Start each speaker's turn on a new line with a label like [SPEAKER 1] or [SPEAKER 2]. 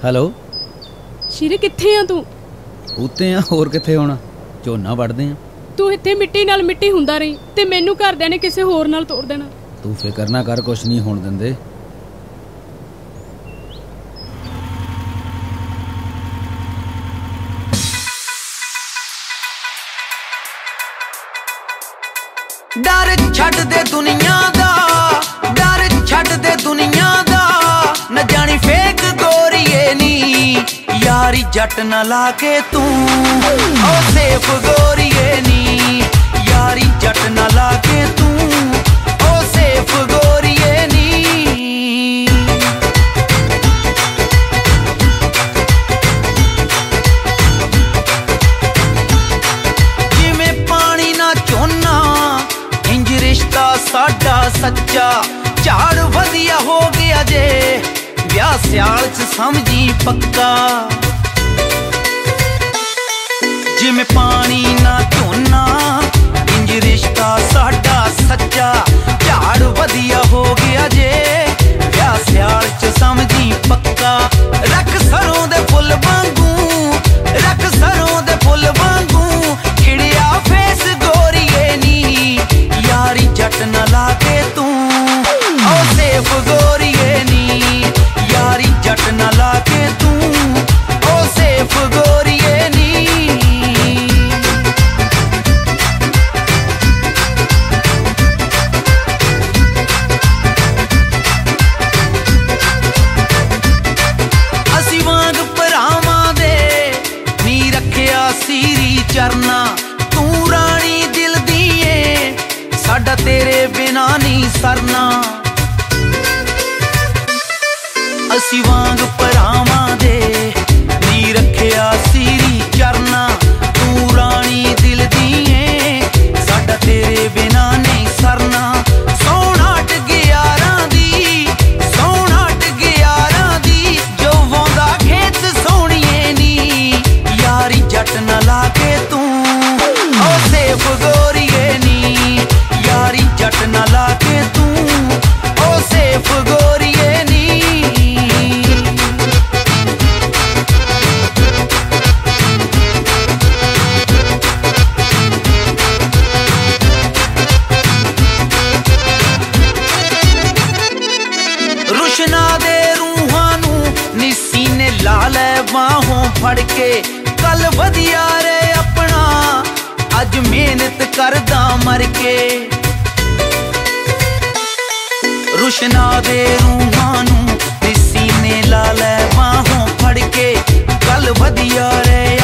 [SPEAKER 1] Hello
[SPEAKER 2] ਸ਼ੀਰੇ, ਕਿੱਥੇ ਆ ਤੂੰ?
[SPEAKER 1] ਉੱਤੇ ਆ, ਹੋਰ ਕਿੱਥੇ ਹੋਣਾ, ਝੋਨਾ ਵੱਢਦੇ ਆ।
[SPEAKER 2] ਤੂੰ ਇੱਥੇ ਮਿੱਟੀ ਨਾਲ ਮਿੱਟੀ ਹੁੰਦਾ ਰਹੀ ਤੇ ਮੈਨੂੰ ਘਰਦਿਆਂ ਨੇ ਕਿਸੇ ਹੋਰ ਨਾਲ ਤੋੜ ਦੇਣਾ।
[SPEAKER 1] ਤੂੰ ਫਿਕਰ ਨਾ ਕਰ, ਕੁਛ ਨਹੀਂ ਹੋਣ ਦਿੰਦੇ।
[SPEAKER 3] ਡਰ ਛੱਡ ਦੇ ਦੁਨੀਆ ਦਾ, ਡਰ ਛੱਡ ਦੇ ਦੁਨੀਆ ਦਾ, ਨਾ ਜਾਣੀ ਫੇਕ ਗੋਰੀਏ ਨੀ ਯਾਰੀ ਜੱਟ ਨਾ ਲਾ ਕੇ ਤੂੰ ਓ ਸੇਫ ਗੋਰੀਏ ਨੀ ਯਾਰੀ ਜੱਟ ਨਾ ਲਾ ਕੇ ਤੂੰ ਓ ਸੇਫ ਗੋਰੀਏ ਨੀ। ਜਿਵੇਂ ਪਾਣੀ ਨਾ ਝੋਨਾ ਇੰਜ ਰਿਸ਼ਤਾ ਸਾਡਾ ਸੱਚਾ, ਝਾੜ ਵਧੀਆ ਹੋ ਗਿਆ ਜੇ ਵਿਆਹ ਸਿਆਲ ਚ ਸਮਝੀ ਪੱਕਾ। ਜਿਵੇਂ ਪਾਣੀ ਨਾ ਝੋਨਾ ਇੰਜ ਰਿਸ਼ਤਾ ਸਾਡਾ ਸੱਚਾ, ਝਾੜ ਵਧੀਆ ਹੋ ਗਿਆ ਜੇ ਵਿਆਹ ਸਿਆਲ ਚ ਸਮਝੀ ਪੱਕਾ। ਰੱਖ ਸਰੋਂ ਦੇ ਫੁੱਲ ਵਾਂਗੂ, ਰੱਖ ਸਰੋਂ ਦੇ ਫੁੱਲ ਵਾਂਗੂ ਖਿੜਿਆ ਫੇਸ ਗੋਰੀਏ ਨੀ ਯਾਰੀ ਜੱਟ ਨਾ ਲਾ ਕੇ ਤੂੰ ਓ ਸੇਫ ਗੋਰੀਏ ਨੀ ਯਾਰੀ ਜੱਟ ਨਾ ਲਾ ਕੇ ਤੂੰ ਓ ਸੇਫ ਗੋਰੀਏ ਨੀ। ਅਸੀਂ ਵਾਂਗ ਭਰਾਵਾਂ ਦੇ ਨੀ ਰੱਖਿਆ ਸੀਰੀ ਚਰਨਾ, ਤੂੰ ਰਾਣੀ ਦਿਲ ਦੀ ਏ ਸਾਡਾ ਤੇਰੇ ਬਿਨਾ ਨਹੀਂ ਸਰਨਾ। ਅਸੀਂ ਵਾਂਗ ਭਰਾਵਾਂ ਦੇ ਨੀ ਰੱਖਿਆ ਸੀਰੀ ਚਰਨਾ, ਤੂੰ ਰਾਣੀ ਦਿਲ ਦੀ ਏ ਸਾਡਾ ਤੇਰੇ ਬਿਨਾ ਨਹੀਂ ਸਰਨਾ। ਸੋਹਣਾ ਟਿਆਰਾਂ ਦੀ, ਸੋਹਣਾ ਟਿਆਰਾਂ ਦੀ ਜੋ ਵਾਉਂਦਾ ਖੇਤ ਸੋਹਣੀਏ ਨੀ ਯਾਰੀ ਜੱਟ ਨਾ ਲਾ ਕੇ ਤੂੰ ਓ ਸੇਫ ਗੋਰੀਏ ਨੀ ਯਾਰੀ ਜੱਟ ਨਾ ਲਾ ਕੇ ਤੂੰ ਓ ਸੇਫ ਗੋਰੀਏ ਨੀ। ਰੁਸ਼ਨਾ ਦੇ ਰੂਹਾਂ ਨੂੰ ਨਿਸੀ ਨੇ ਲਾ ਲੈ ਬਾਹੋਂ ਫੜ ਕੇ, ਕੱਲ ਵਧੀਆ ਰੇ ਆਪਣਾ ਅੱਜ ਮਿਹਨਤ ਕਰਦਾ ਮਰ ਕੇ। ਰੁਸ਼ਨਾ ਦੇ ਰੂਹਾਂ ਨੂੰ ਨਿਸੀ ਨੇ ਲਾ ਲੈ ਬਾਹੋਂ ਫੜ ਕੇ, ਕੱਲ ਵਧੀਆ ਰੇ